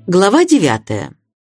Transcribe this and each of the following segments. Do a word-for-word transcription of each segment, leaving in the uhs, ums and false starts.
Глава девятая.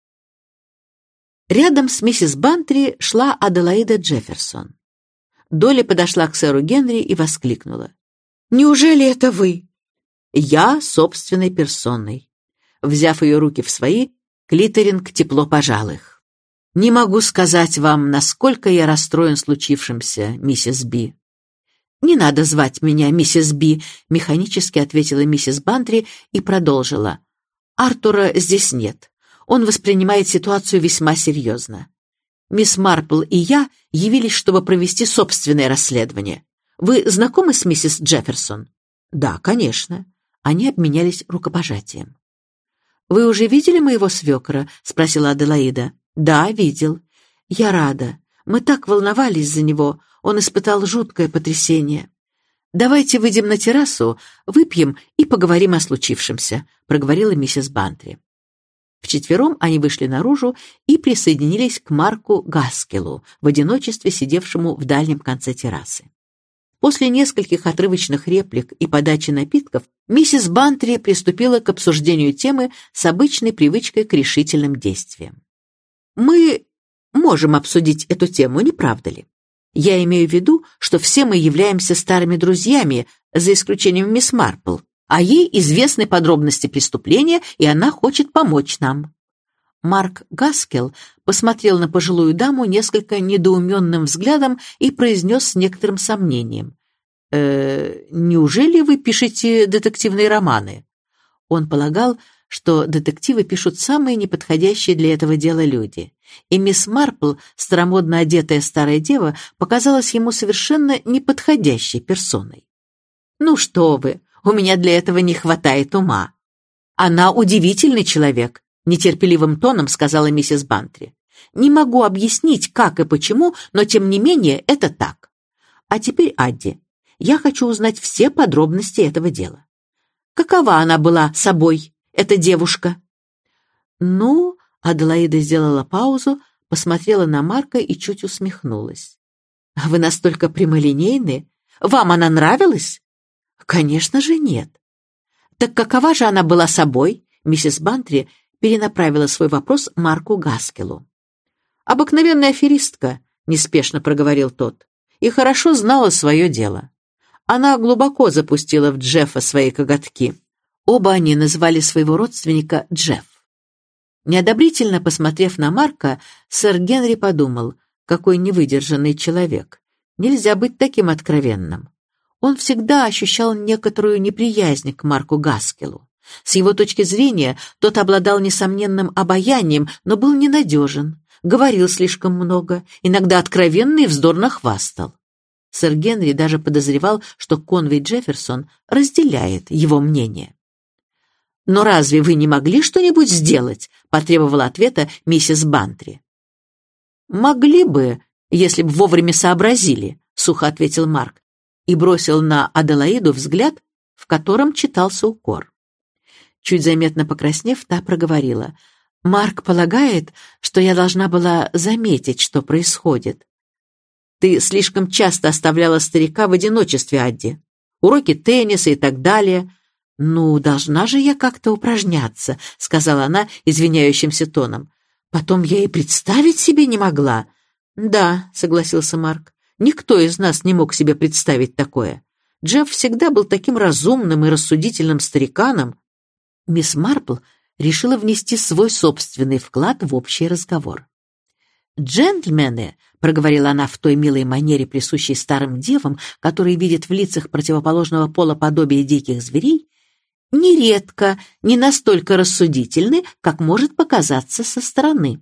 Рядом с миссис Бантри шла Аделаида Джефферсон. Долли подошла к сэру Генри и воскликнула: «Неужели это вы?» «Я собственной персоной». Взяв ее руки в свои, Клитеринг тепло пожал их. «Не могу сказать вам, насколько я расстроен случившимся, миссис Би». «Не надо звать меня миссис Би», — механически ответила миссис Бантри и продолжила. «Артура здесь нет. Он воспринимает ситуацию весьма серьезно. Мисс Марпл и я явились, чтобы провести собственное расследование. Вы знакомы с миссис Джефферсон?» «Да, конечно». Они обменялись рукопожатием. «Вы уже видели моего свекра?» — спросила Аделаида. «Да, видел. Я рада. Мы так волновались за него. Он испытал жуткое потрясение. Давайте выйдем на террасу, выпьем и поговорим о случившемся», — проговорила миссис Бантри. Вчетвером они вышли наружу и присоединились к Марку Гаскеллу, в одиночестве сидевшему в дальнем конце террасы. После нескольких отрывочных реплик и подачи напитков миссис Бантри приступила к обсуждению темы с обычной привычкой к решительным действиям. «Мы можем обсудить эту тему, не правда ли? Я имею в виду, что все мы являемся старыми друзьями, за исключением мисс Марпл, а ей известны подробности преступления, и она хочет помочь нам». Марк Гаскелл посмотрел на пожилую даму несколько недоуменным взглядом и произнес с некоторым сомнением: «Э, «Неужели вы пишете детективные романы?» Он полагал, что детективы пишут самые неподходящие для этого дела люди, и мисс Марпл, старомодно одетая старая дева, показалась ему совершенно неподходящей персоной. «Ну что вы, у меня для этого не хватает ума. Она удивительный человек», — нетерпеливым тоном сказала миссис Бантри. «Не могу объяснить, как и почему, но тем не менее это так. А теперь, Адди, я хочу узнать все подробности этого дела. Какова она была собой, эта девушка?» «Ну...» — Аделаида сделала паузу, посмотрела на Марка и чуть усмехнулась. «Вы настолько прямолинейны? Вам она нравилась?» «Конечно же нет». «Так какова же она была собой?» Миссис Бантри перенаправила свой вопрос Марку Гаскеллу. «Обыкновенная аферистка», — неспешно проговорил тот, «и хорошо знала свое дело. Она глубоко запустила в Джеффа свои коготки». Оба они называли своего родственника Джефф. Неодобрительно посмотрев на Марка, сэр Генри подумал, какой невыдержанный человек. Нельзя быть таким откровенным. Он всегда ощущал некоторую неприязнь к Марку Гаскеллу. С его точки зрения, тот обладал несомненным обаянием, но был ненадежен, говорил слишком много, иногда откровенно и вздорно хвастал. Сэр Генри даже подозревал, что Конвей Джефферсон разделяет его мнение. «Но разве вы не могли что-нибудь сделать?» — потребовала ответа миссис Бантри. «Могли бы, если бы вовремя сообразили», — сухо ответил Марк и бросил на Аделаиду взгляд, в котором читался укор. Чуть заметно покраснев, та проговорила: «Марк полагает, что я должна была заметить, что происходит». «Ты слишком часто оставляла старика в одиночестве, Адди. Уроки тенниса и так далее». «Ну, должна же я как-то упражняться», — сказала она извиняющимся тоном. «Потом я и представить себе не могла». «Да», — согласился Марк, — «никто из нас не мог себе представить такое. Джефф всегда был таким разумным и рассудительным стариканом». Мисс Марпл решила внести свой собственный вклад в общий разговор. «Джентльмены», — проговорила она в той милой манере, присущей старым девам, которые видят в лицах противоположного пола подобие диких зверей, нередко не настолько рассудительны, как может показаться со стороны.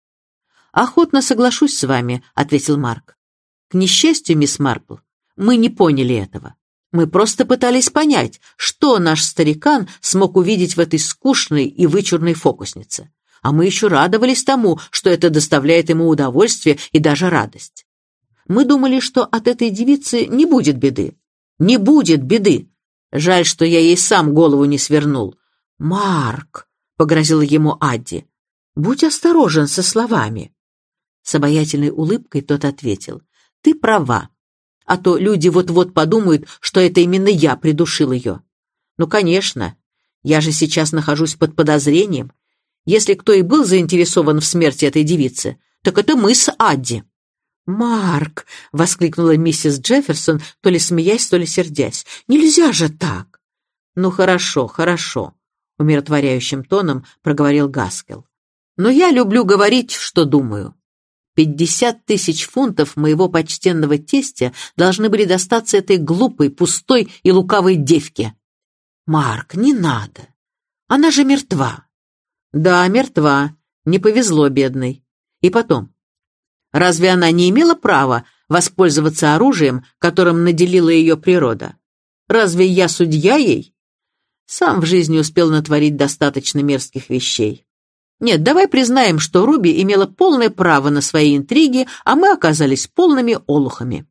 «Охотно соглашусь с вами», — ответил Марк. «К несчастью, мисс Марпл, мы не поняли этого. Мы просто пытались понять, что наш старикан смог увидеть в этой скучной и вычурной фокуснице. А мы еще радовались тому, что это доставляет ему удовольствие и даже радость. Мы думали, что от этой девицы не будет беды. Не будет беды. Жаль, что я ей сам голову не свернул». «Марк», — погрозила ему Адди, — «будь осторожен со словами». С обаятельной улыбкой тот ответил: «Ты права, а то люди вот-вот подумают, что это именно я придушил ее. Ну, конечно, я же сейчас нахожусь под подозрением, Если кто и был заинтересован в смерти этой девицы, так это мы с Адди». «Марк!» — воскликнула миссис Джефферсон, то ли смеясь, то ли сердясь. «Нельзя же так!» «Ну, хорошо, хорошо», — умиротворяющим тоном проговорил Гаскелл. «Но я люблю говорить, что думаю. Пятьдесят тысяч фунтов моего почтенного тестя должны были достаться этой глупой, пустой и лукавой девке». «Марк, не надо. Она же мертва». «Да, мертва. Не повезло бедной. И потом, разве она не имела права воспользоваться оружием, которым наделила ее природа? Разве я судья ей? Сам в жизни успел натворить достаточно мерзких вещей. Нет, давай признаем, что Руби имела полное право на свои интриги, а мы оказались полными олухами».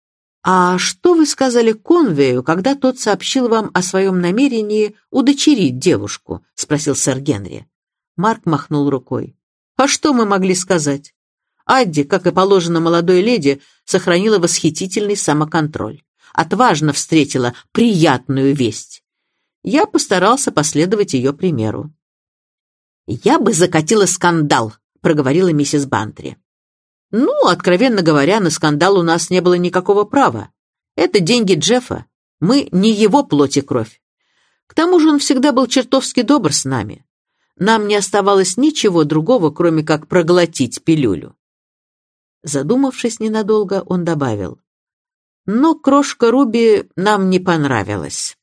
«А что вы сказали Конвею, когда тот сообщил вам о своем намерении удочерить девушку?» — спросил сэр Генри. Марк махнул рукой. «А что мы могли сказать? Адди, как и положено молодой леди, сохранила восхитительный самоконтроль. Отважно встретила приятную весть. Я постарался последовать ее примеру». «Я бы закатила скандал», — проговорила миссис Бантри. «Ну, откровенно говоря, на скандал у нас не было никакого права. Это деньги Джеффа. Мы не его плоть и кровь. К тому же он всегда был чертовски добр с нами. Нам не оставалось ничего другого, кроме как проглотить пилюлю». Задумавшись ненадолго, он добавил: «Но крошка Руби нам не понравилась».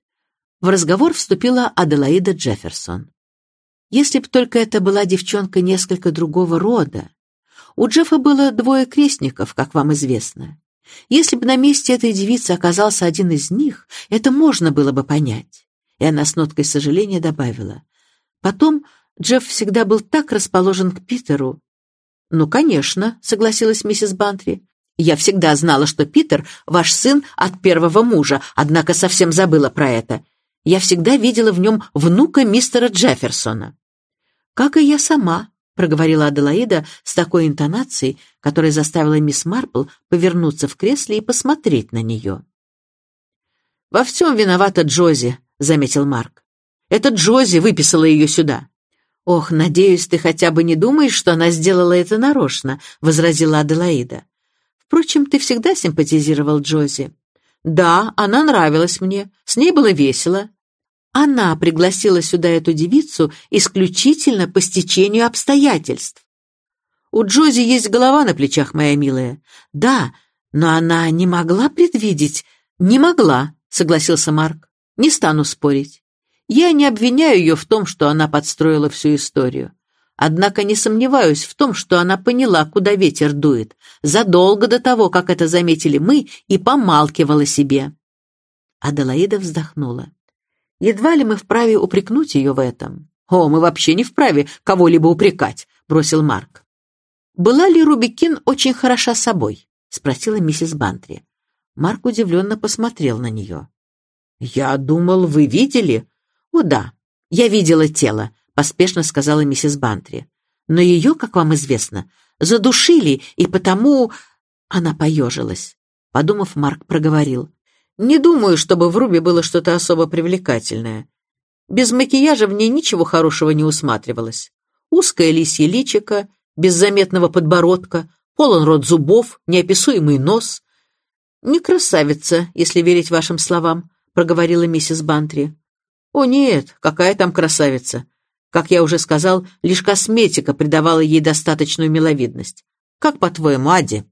В разговор вступила Аделаида Джефферсон. Если б только это была девчонка несколько другого рода. У Джеффа было двое крестников, как вам известно. Если бы на месте этой девицы оказался один из них, это можно было бы понять. И она с ноткой сожаления добавила: «Потом Джефф всегда был так расположен к Питеру». «Ну, конечно», — согласилась миссис Бантри. «Я всегда знала, что Питер — ваш сын от первого мужа, однако совсем забыла про это. Я всегда видела в нем внука мистера Джефферсона». «Как и я сама», — проговорила Аделаида с такой интонацией, которая заставила мисс Марпл повернуться в кресле и посмотреть на нее. «Во всем виновата Джози», — заметил Марк. «Это Джози выписала ее сюда». «Ох, надеюсь, ты хотя бы не думаешь, что она сделала это нарочно», — возразила Аделаида. «Впрочем, ты всегда симпатизировал Джози». «Да, она нравилась мне, с ней было весело». «Она пригласила сюда эту девицу исключительно по стечению обстоятельств». «У Джози есть голова на плечах, моя милая». «Да, но она не могла предвидеть». «Не могла», — согласился Марк. «Не стану спорить. Я не обвиняю ее в том, что она подстроила всю историю. Однако не сомневаюсь в том, что она поняла, куда ветер дует, задолго до того, как это заметили мы, и помалкивала себе». Аделаида вздохнула. «Едва ли мы вправе упрекнуть ее в этом». «О, мы вообще не вправе кого-либо упрекать», — бросил Марк. «Была ли Руби Кин очень хороша собой?» — спросила миссис Бантри. Марк удивленно посмотрел на нее. «Я думал, вы видели?» «О да, я видела тело», — поспешно сказала миссис Бантри. «Но ее, как вам известно, задушили, и потому...» Она поежилась. Подумав, Марк проговорил: «Не думаю, чтобы в Руби было что-то особо привлекательное. Без макияжа в ней ничего хорошего не усматривалось. Узкое лисье личико, без заметного подбородка, полон рот зубов, неописуемый нос. Не красавица, если верить вашим словам», — проговорила миссис Бантри. «О нет, какая там красавица! Как я уже сказал, лишь косметика придавала ей достаточную миловидность. Как, по-твоему, Адди?»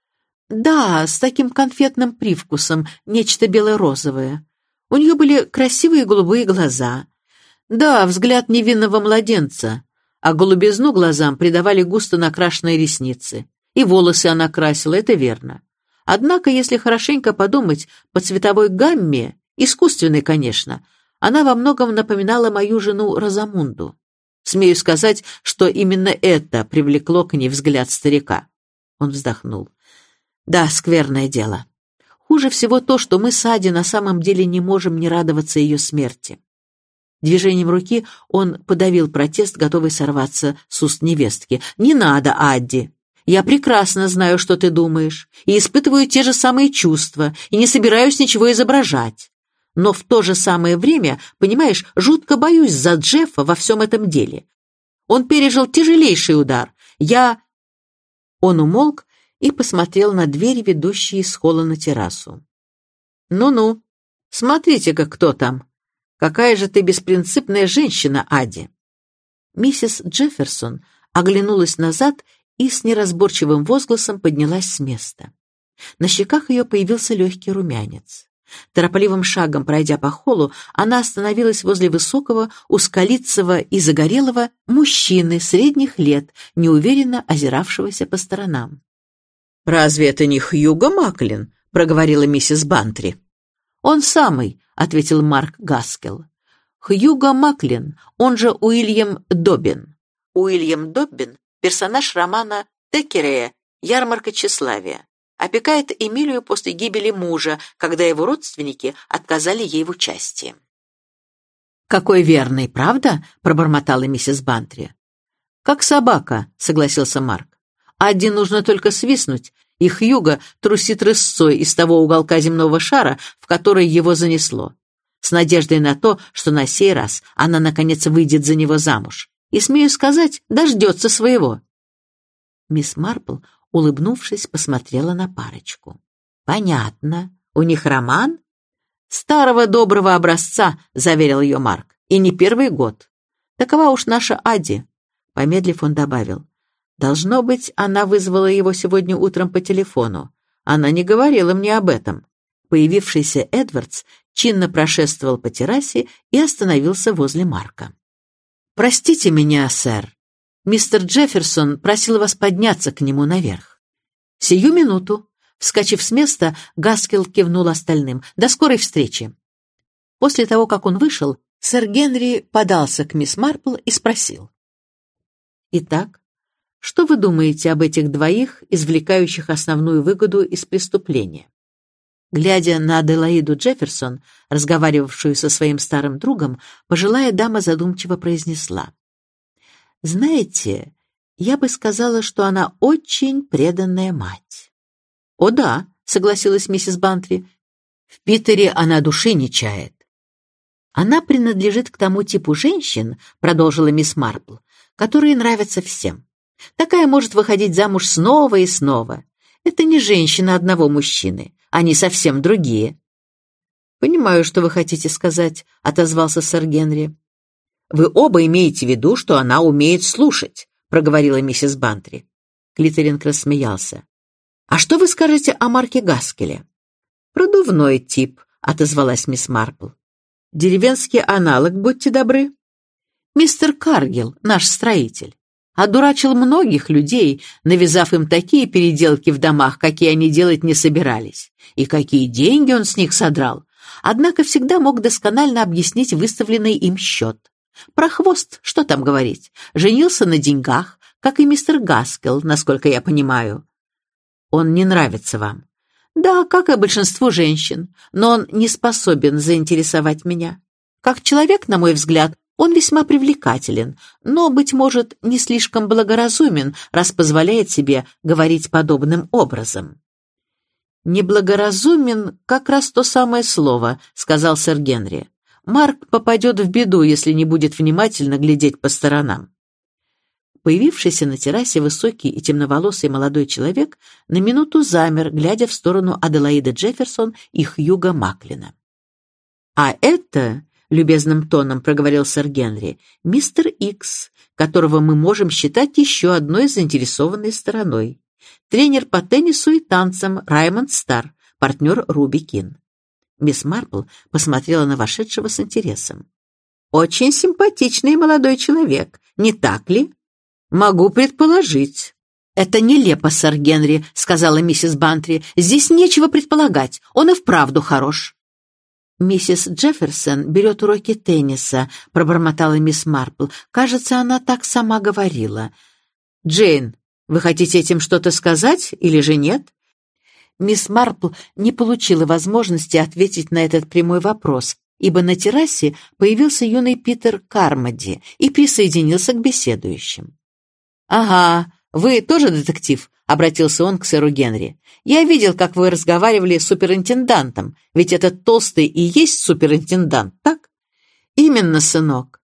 «Да, с таким конфетным привкусом, нечто бело-розовое. У нее были красивые голубые глаза. Да, взгляд невинного младенца, а голубизну глазам придавали густо накрашенные ресницы. И волосы она красила, это верно. Однако, если хорошенько подумать, по цветовой гамме, искусственной, конечно, она во многом напоминала мою жену Розамунду. Смею сказать, что именно это привлекло к ней взгляд старика». Он вздохнул. «Да, скверное дело. Хуже всего то, что мы с Адди на самом деле не можем не радоваться ее смерти». Движением руки он подавил протест, готовый сорваться с уст невестки. «Не надо, Адди. Я прекрасно знаю, что ты думаешь, и испытываю те же самые чувства, и не собираюсь ничего изображать. Но в то же самое время, понимаешь, жутко боюсь за Джеффа во всем этом деле. Он пережил тяжелейший удар. Я...» Он умолк и посмотрел на двери, ведущие из холла на террасу. «Ну-ну, смотрите-ка, кто там. Какая же ты беспринципная женщина, Ади!» Миссис Джефферсон оглянулась назад и с неразборчивым возгласом поднялась с места. На щеках ее появился легкий румянец. Торопливым шагом пройдя по холлу, она остановилась возле высокого, узколицего и загорелого мужчины средних лет, неуверенно озиравшегося по сторонам. «Разве это не Хьюго Маклин?» — проговорила миссис Бантри. «Он самый», — ответил Марк Гаскелл. «Хьюго Маклин, он же Уильям Доббин». Уильям Доббин — персонаж романа Теккерея «Ярмарка тщеславия». Опекает Эмилию после гибели мужа, когда его родственники отказали ей в участии. «Какой верный, правда?» — пробормотала миссис Бантри. «Как собака», — согласился Марк. «Адди нужно только свистнуть, и Хьюго трусит рысцой из того уголка земного шара, в который его занесло, с надеждой на то, что на сей раз она, наконец, выйдет за него замуж. И, смею сказать, дождется своего». Мисс Марпл, улыбнувшись, посмотрела на парочку. «Понятно. У них роман?» «Старого доброго образца», — заверил ее Марк. «И не первый год. Такова уж наша Адди». Помедлив, он добавил. «Должно быть, она вызвала его сегодня утром по телефону. Она не говорила мне об этом». Появившийся Эдвардс чинно прошествовал по террасе и остановился возле Марка. «Простите меня, сэр. Мистер Джефферсон просил вас подняться к нему наверх». «Сию минуту». Вскочив с места, Гаскелл кивнул остальным. «До скорой встречи». После того, как он вышел, сэр Генри подался к мисс Марпл и спросил. «Итак, что вы думаете об этих двоих, извлекающих основную выгоду из преступления?» Глядя на Аделаиду Джефферсон, разговаривавшую со своим старым другом, пожилая дама задумчиво произнесла. «Знаете, я бы сказала, что она очень преданная мать». «О да», — согласилась миссис Бантри, — «в Питере она души не чает». «Она принадлежит к тому типу женщин», — продолжила мисс Марпл, — «которые нравятся всем. Такая может выходить замуж снова и снова. Это не женщина одного мужчины, они совсем другие». «Понимаю, что вы хотите сказать», — отозвался сэр Генри. «Вы оба имеете в виду, что она умеет слушать», — проговорила миссис Бантри. Клитеринг рассмеялся. «А что вы скажете о Марке Гаскеле?» «Продувной тип», — отозвалась мисс Марпл. «Деревенский аналог, будьте добры». «Мистер Каргилл, наш строитель, одурачил многих людей, навязав им такие переделки в домах, какие они делать не собирались. И какие деньги он с них содрал. Однако всегда мог досконально объяснить выставленный им счет. Про хвост, что там говорить, женился на деньгах, как и мистер Гаскелл, насколько я понимаю». «Он не нравится вам?» «Да, как и большинству женщин, но он не способен заинтересовать меня. Как человек, на мой взгляд, он весьма привлекателен, но, быть может, не слишком благоразумен, раз позволяет себе говорить подобным образом». «Неблагоразумен — как раз то самое слово», — сказал сэр Генри. «Марк попадет в беду, если не будет внимательно глядеть по сторонам». Появившийся на террасе высокий и темноволосый молодой человек на минуту замер, глядя в сторону Аделаиды Джефферсон и Хьюго Маклина. «А это, — любезным тоном проговорил сэр Генри, — мистер Икс, которого мы можем считать еще одной заинтересованной стороной. Тренер по теннису и танцам Раймонд Стар, партнер Руби Кин». Мисс Марпл посмотрела на вошедшего с интересом. «Очень симпатичный молодой человек, не так ли?» «Могу предположить». «Это нелепо, сэр Генри», — сказала миссис Бантри. «Здесь нечего предполагать, он и вправду хорош». «Миссис Джефферсон берет уроки тенниса», — пробормотала мисс Марпл. «Кажется, она так сама говорила». «Джейн, вы хотите этим что-то сказать или же нет?» Мисс Марпл не получила возможности ответить на этот прямой вопрос, ибо на террасе появился юный Питер Кармоди и присоединился к беседующим. «Ага, вы тоже детектив?» — обратился он к сэру Генри. «Я видел, как вы разговаривали с суперинтендантом, ведь этот толстый и есть суперинтендант, так?» «Именно, сынок.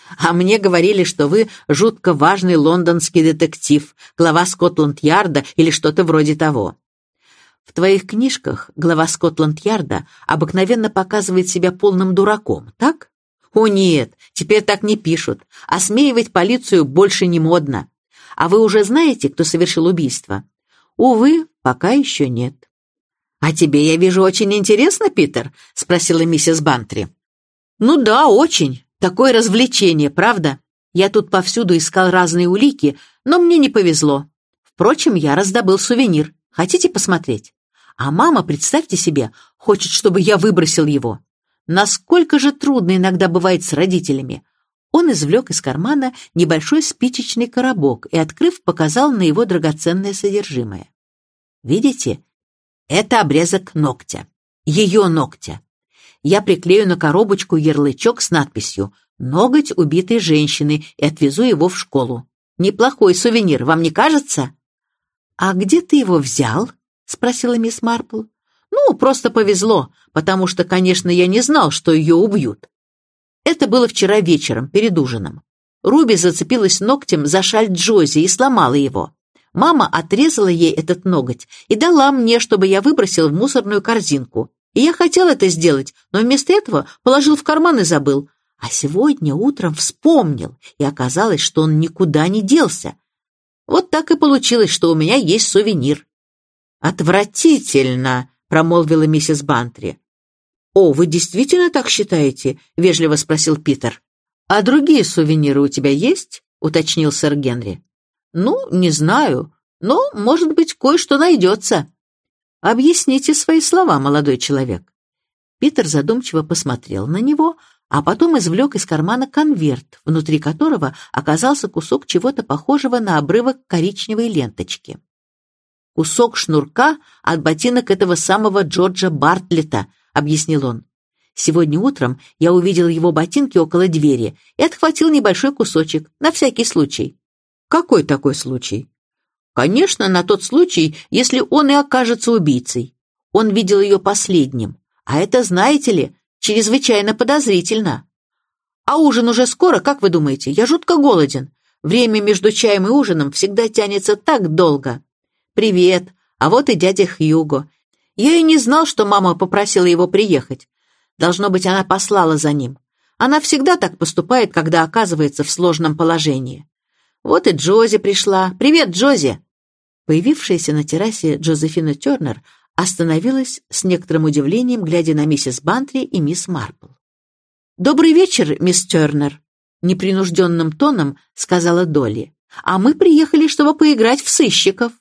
А мне говорили, что вы жутко важный лондонский детектив, глава Скотланд-Ярда или что-то вроде того. В твоих книжках глава Скотланд-Ярда обыкновенно показывает себя полным дураком, так? О нет, теперь так не пишут. Осмеивать полицию больше не модно. А вы уже знаете, кто совершил убийство? Увы, пока еще нет. «А тебе, я вижу, очень интересно, Питер?» — спросила миссис Бантри. «Ну да, очень. Такое развлечение, правда? Я тут повсюду искал разные улики, но мне не повезло. Впрочем, я раздобыл сувенир. Хотите посмотреть? А мама, представьте себе, хочет, чтобы я выбросил его. Насколько же трудно иногда бывает с родителями». Он извлек из кармана небольшой спичечный коробок и, открыв, показал на его драгоценное содержимое. «Видите? Это обрезок ногтя. Ее ногтя. Я приклею на коробочку ярлычок с надписью «Ноготь убитой женщины» и отвезу его в школу. Неплохой сувенир, вам не кажется?» «А где ты его взял?» — спросила мисс Марпл. «Ну, просто повезло, потому что, конечно, я не знал, что ее убьют. Это было вчера вечером, перед ужином. Руби зацепилась ногтем за шаль Джози и сломала его. Мама отрезала ей этот ноготь и дала мне, чтобы я выбросил в мусорную корзинку. И я хотел это сделать, но вместо этого положил в карман и забыл. А сегодня утром вспомнил, и оказалось, что он никуда не делся. Вот так и получилось, что у меня есть сувенир». «Отвратительно!» — промолвила миссис Бантри. «О, вы действительно так считаете?» — вежливо спросил Питер. «А другие сувениры у тебя есть?» — уточнил сэр Генри. «Ну, не знаю, но, может быть, кое-что найдется». «Объясните свои слова, молодой человек». Питер задумчиво посмотрел на него, а потом извлек из кармана конверт, внутри которого оказался кусок чего-то похожего на обрывок коричневой ленточки. «Кусок шнурка от ботинок этого самого Джорджа Бартлета», — объяснил он. «Сегодня утром я увидел его ботинки около двери и отхватил небольшой кусочек, на всякий случай». «Какой такой случай?» «Конечно, на тот случай, если он и окажется убийцей. Он видел ее последним, а это, знаете ли, чрезвычайно подозрительно. А ужин уже скоро, как вы думаете? Я жутко голоден. Время между чаем и ужином всегда тянется так долго. Привет, а вот и дядя Хьюго. Я и не знал, что мама попросила его приехать. Должно быть, она послала за ним. Она всегда так поступает, когда оказывается в сложном положении. Вот и Джози пришла. Привет, Джози!» Появившаяся на террасе Джозефина Тернер остановилась с некоторым удивлением, глядя на миссис Бантри и мисс Марпл. «Добрый вечер, мисс Тернер», — непринужденным тоном сказала Долли. «А мы приехали, чтобы поиграть в сыщиков».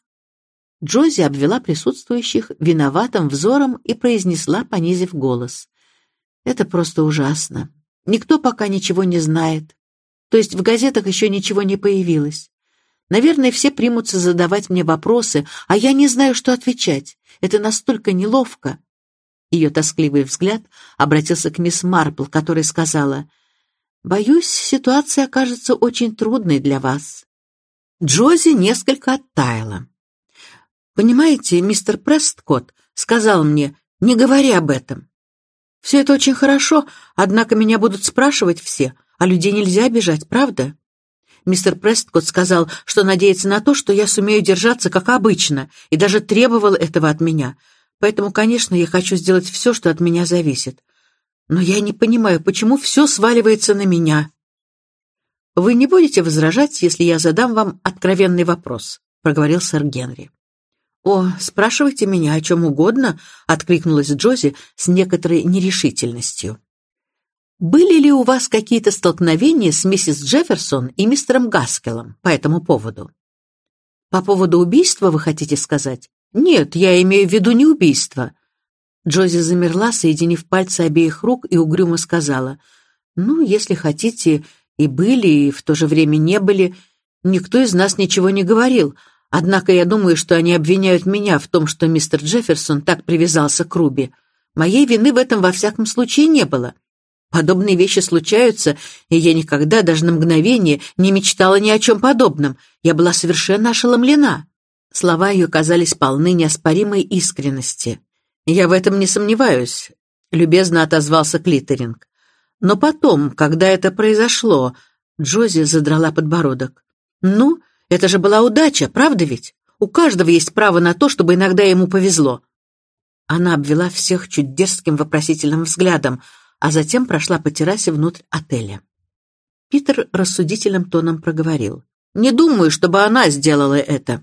Джози обвела присутствующих виноватым взором и произнесла, понизив голос. «Это просто ужасно. Никто пока ничего не знает. То есть в газетах еще ничего не появилось. Наверное, все примутся задавать мне вопросы, а я не знаю, что отвечать. Это настолько неловко». Ее тоскливый взгляд обратился к мисс Марпл, которая сказала: «Боюсь, ситуация окажется очень трудной для вас». Джози несколько оттаяла. «Понимаете, мистер Престкотт сказал мне, не говори об этом. Все это очень хорошо, однако меня будут спрашивать все, а людей нельзя обижать, правда? Мистер Престкотт сказал, что надеется на то, что я сумею держаться как обычно, и даже требовал этого от меня. Поэтому, конечно, я хочу сделать все, что от меня зависит. Но я не понимаю, почему все сваливается на меня». «Вы не будете возражать, если я задам вам откровенный вопрос?» — проговорил сэр Генри. «О, спрашивайте меня о чем угодно», — откликнулась Джози с некоторой нерешительностью. «Были ли у вас какие-то столкновения с миссис Джефферсон и мистером Гаскеллом по этому поводу?» «По поводу убийства, вы хотите сказать?» «Нет, я имею в виду не убийство». Джози замерла, соединив пальцы обеих рук, и угрюмо сказала: «Ну, если хотите, и были, и в то же время не были. Никто из нас ничего не говорил. Однако я думаю, что они обвиняют меня в том, что мистер Джефферсон так привязался к Руби. Моей вины в этом во всяком случае не было. Подобные вещи случаются, и я никогда, даже на мгновение, не мечтала ни о чем подобном. Я была совершенно ошеломлена». Слова ее казались полны неоспоримой искренности. «Я в этом не сомневаюсь», — любезно отозвался Клиттеринг. «Но потом, когда это произошло, Джози задрала подбородок. «Ну, это же была удача, правда ведь? У каждого есть право на то, чтобы иногда ему повезло». Она обвела всех чуть дерзким вопросительным взглядом, а затем прошла по террасе внутрь отеля. Питер рассудительным тоном проговорил. «Не думаю, чтобы она сделала это».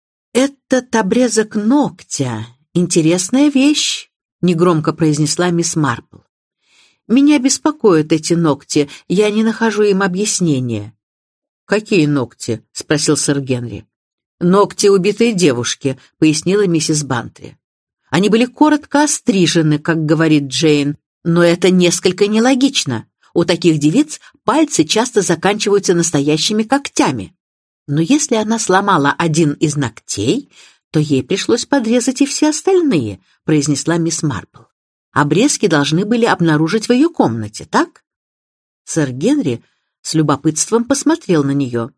«Этот обрезок ногтя — интересная вещь», — негромко произнесла мисс Марпл. «Меня беспокоят эти ногти, я не нахожу им объяснения». «Какие ногти?» — спросил сэр Генри. «Ногти убитой девушки», — пояснила миссис Бантри. «Они были коротко острижены, как говорит Джейн, но это несколько нелогично. У таких девиц пальцы часто заканчиваются настоящими когтями. Но если она сломала один из ногтей, то ей пришлось подрезать и все остальные», — произнесла мисс Марпл. «Обрезки должны были обнаружить в ее комнате, так?» Сэр Генри с любопытством посмотрел на нее.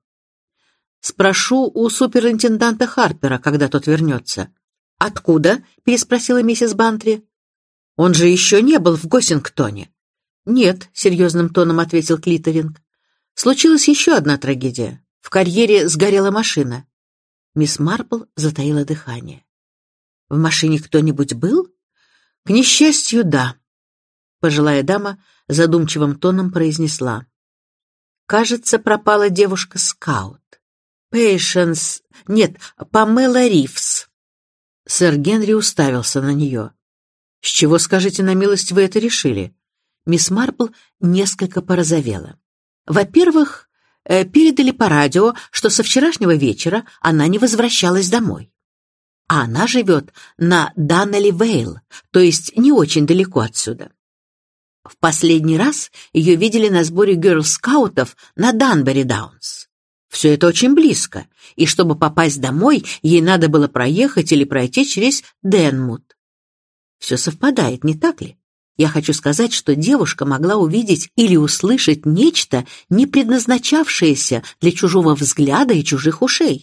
«Спрошу у суперинтенданта Харпера, когда тот вернется». «Откуда?» — переспросила миссис Бантри. «Он же еще не был в Госсингтоне». «Нет», — серьезным тоном ответил Клиторинг. «Случилась еще одна трагедия. В карьере сгорела машина». Мисс Марпл затаила дыхание. «В машине кто-нибудь был?» «К несчастью, да», — пожилая дама задумчивым тоном произнесла. «Кажется, пропала девушка-скаут. Пейшенс... Нет, Памела Ривз». Сэр Генри уставился на нее. «С чего, скажите на милость, вы это решили?» Мисс Марпл несколько порозовела. «Во-первых, э, передали по радио, что со вчерашнего вечера она не возвращалась домой. А она живет на Даннелли-Вейл, то есть не очень далеко отсюда. В последний раз ее видели на сборе герл-скаутов на Данбери-Даунс. Все это очень близко, и чтобы попасть домой, ей надо было проехать или пройти через Денмут. Все совпадает, не так ли? Я хочу сказать, что девушка могла увидеть или услышать нечто, не предназначавшееся для чужого взгляда и чужих ушей.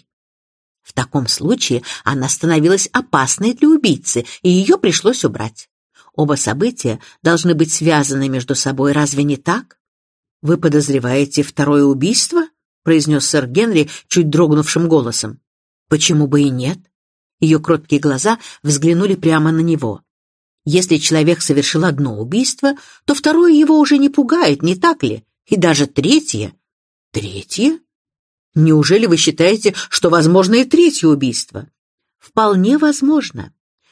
В таком случае она становилась опасной для убийцы, и ее пришлось убрать. Оба события должны быть связаны между собой, разве не так? «Вы подозреваете второе убийство?» — произнес сэр Генри чуть дрогнувшим голосом. «Почему бы и нет?» Ее кроткие глаза взглянули прямо на него. «Если человек совершил одно убийство, то второе его уже не пугает, не так ли? И даже третье». «Третье? Неужели вы считаете, что возможно и третье убийство?» «Вполне возможно.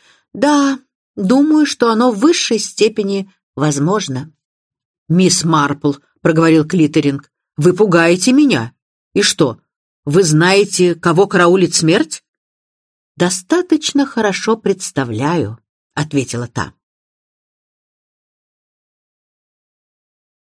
Да, думаю, что оно в высшей степени возможно». «Мисс Марпл», — проговорил Клиторинг, — «вы пугаете меня. И что, вы знаете, кого караулит смерть?» «Достаточно хорошо представляю», — ответила та.